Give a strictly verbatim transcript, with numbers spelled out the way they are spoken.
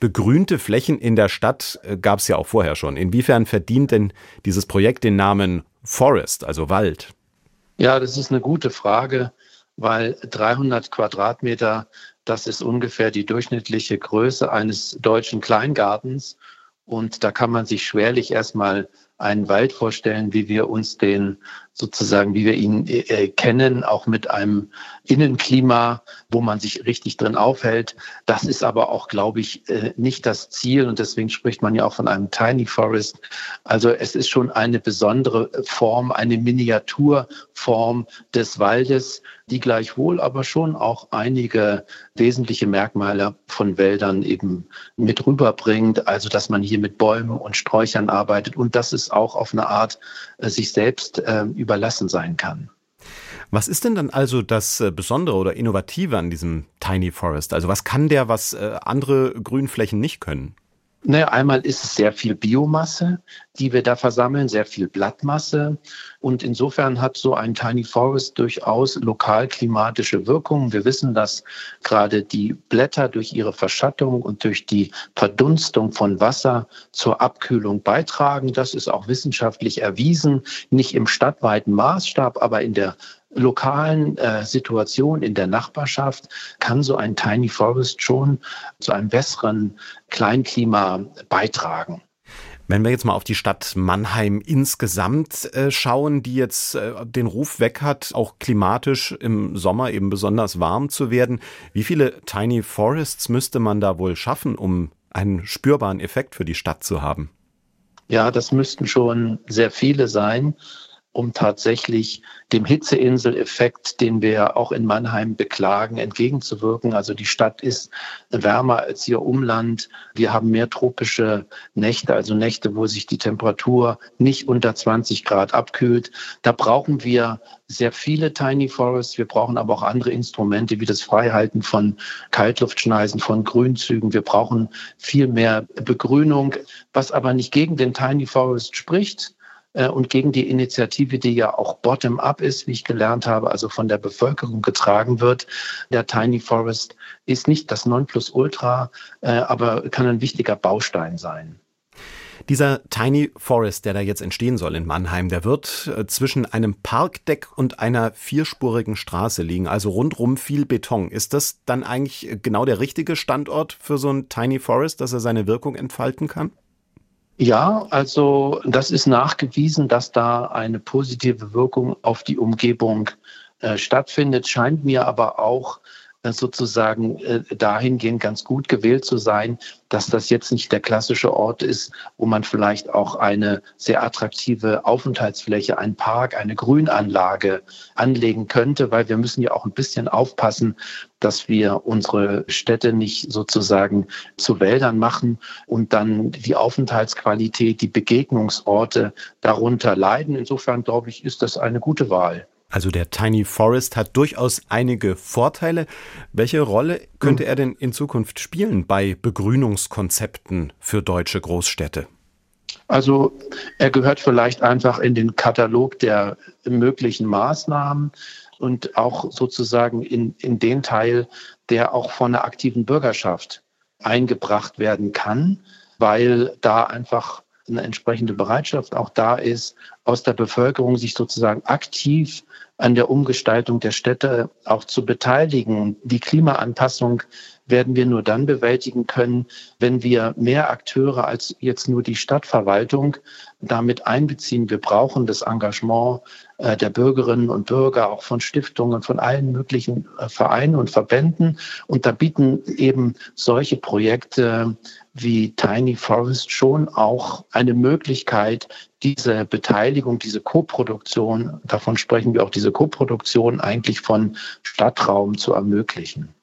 begrünte Flächen in der Stadt äh, gab es ja auch vorher schon. Inwiefern verdient denn dieses Projekt den Namen Forest, also Wald? Ja, das ist eine gute Frage, weil dreihundert Quadratmeter, das ist ungefähr die durchschnittliche Größe eines deutschen Kleingartens. Und da kann man sich schwerlich erstmal einen Wald vorstellen, wie wir uns den sozusagen, wie wir ihn äh, kennen, auch mit einem Innenklima, wo man sich richtig drin aufhält. Das ist aber auch, glaube ich, äh, nicht das Ziel. Und deswegen spricht man ja auch von einem Tiny Forest. Also es ist schon eine besondere Form, eine Miniaturform des Waldes, die gleichwohl aber schon auch einige wesentliche Merkmale von Wäldern eben mit rüberbringt. Also dass man hier mit Bäumen und Sträuchern arbeitet und dass es auch auf eine Art äh, sich selbst äh, überlassen sein kann. Was ist denn dann also das Besondere oder Innovative an diesem Tiny Forest? Also was kann der, was äh, andere Grünflächen nicht können? Naja, einmal ist es sehr viel Biomasse, die wir da versammeln, sehr viel Blattmasse. Und insofern hat so ein Tiny Forest durchaus lokal klimatische Wirkungen. Wir wissen, dass gerade die Blätter durch ihre Verschattung und durch die Verdunstung von Wasser zur Abkühlung beitragen. Das ist auch wissenschaftlich erwiesen, nicht im stadtweiten Maßstab, aber in der lokalen äh, Situation in der Nachbarschaft kann so ein Tiny Forest schon zu einem besseren Kleinklima beitragen. Wenn wir jetzt mal auf die Stadt Mannheim insgesamt äh, schauen, die jetzt äh, den Ruf weg hat, auch klimatisch im Sommer eben besonders warm zu werden, wie viele Tiny Forests müsste man da wohl schaffen, um einen spürbaren Effekt für die Stadt zu haben? Ja, das müssten schon sehr viele sein, um tatsächlich dem Hitzeinsel-Effekt, den wir auch in Mannheim beklagen, entgegenzuwirken. Also die Stadt ist wärmer als ihr Umland. Wir haben mehr tropische Nächte, also Nächte, wo sich die Temperatur nicht unter zwanzig Grad abkühlt. Da brauchen wir sehr viele Tiny Forests. Wir brauchen aber auch andere Instrumente wie das Freihalten von Kaltluftschneisen, von Grünzügen. Wir brauchen viel mehr Begrünung, was aber nicht gegen den Tiny Forest spricht. Und gegen die Initiative, die ja auch bottom-up ist, wie ich gelernt habe, also von der Bevölkerung getragen wird. Der Tiny Forest ist nicht das Nonplusultra, aber kann ein wichtiger Baustein sein. Dieser Tiny Forest, der da jetzt entstehen soll in Mannheim, der wird zwischen einem Parkdeck und einer vierspurigen Straße liegen, also rundrum viel Beton. Ist das dann eigentlich genau der richtige Standort für so ein Tiny Forest, dass er seine Wirkung entfalten kann? Ja, also das ist nachgewiesen, dass da eine positive Wirkung auf die Umgebung äh, stattfindet, scheint mir aber auch äh, sozusagen äh, dahingehend ganz gut gewählt zu sein, dass das jetzt nicht der klassische Ort ist, wo man vielleicht auch eine sehr attraktive Aufenthaltsfläche, einen Park, eine Grünanlage anlegen könnte, weil wir müssen ja auch ein bisschen aufpassen, dass wir unsere Städte nicht sozusagen zu Wäldern machen und dann die Aufenthaltsqualität, die Begegnungsorte darunter leiden. Insofern, glaube ich, ist das eine gute Wahl. Also der Tiny Forest hat durchaus einige Vorteile. Welche Rolle könnte er denn in Zukunft spielen bei Begrünungskonzepten für deutsche Großstädte? Also er gehört vielleicht einfach in den Katalog der möglichen Maßnahmen und auch sozusagen in, in den Teil, der auch von der aktiven Bürgerschaft eingebracht werden kann, weil da einfach eine entsprechende Bereitschaft auch da ist, aus der Bevölkerung sich sozusagen aktiv an der Umgestaltung der Städte auch zu beteiligen. Die Klimaanpassung werden wir nur dann bewältigen können, wenn wir mehr Akteure als jetzt nur die Stadtverwaltung damit einbeziehen. Wir brauchen das Engagement äh, der Bürgerinnen und Bürger, auch von Stiftungen, von allen möglichen äh, Vereinen und Verbänden. Und da bieten eben solche Projekte wie Tiny Forest schon auch eine Möglichkeit, diese Beteiligung, diese Koproduktion, davon sprechen wir auch, diese Koproduktion eigentlich von Stadtraum zu ermöglichen.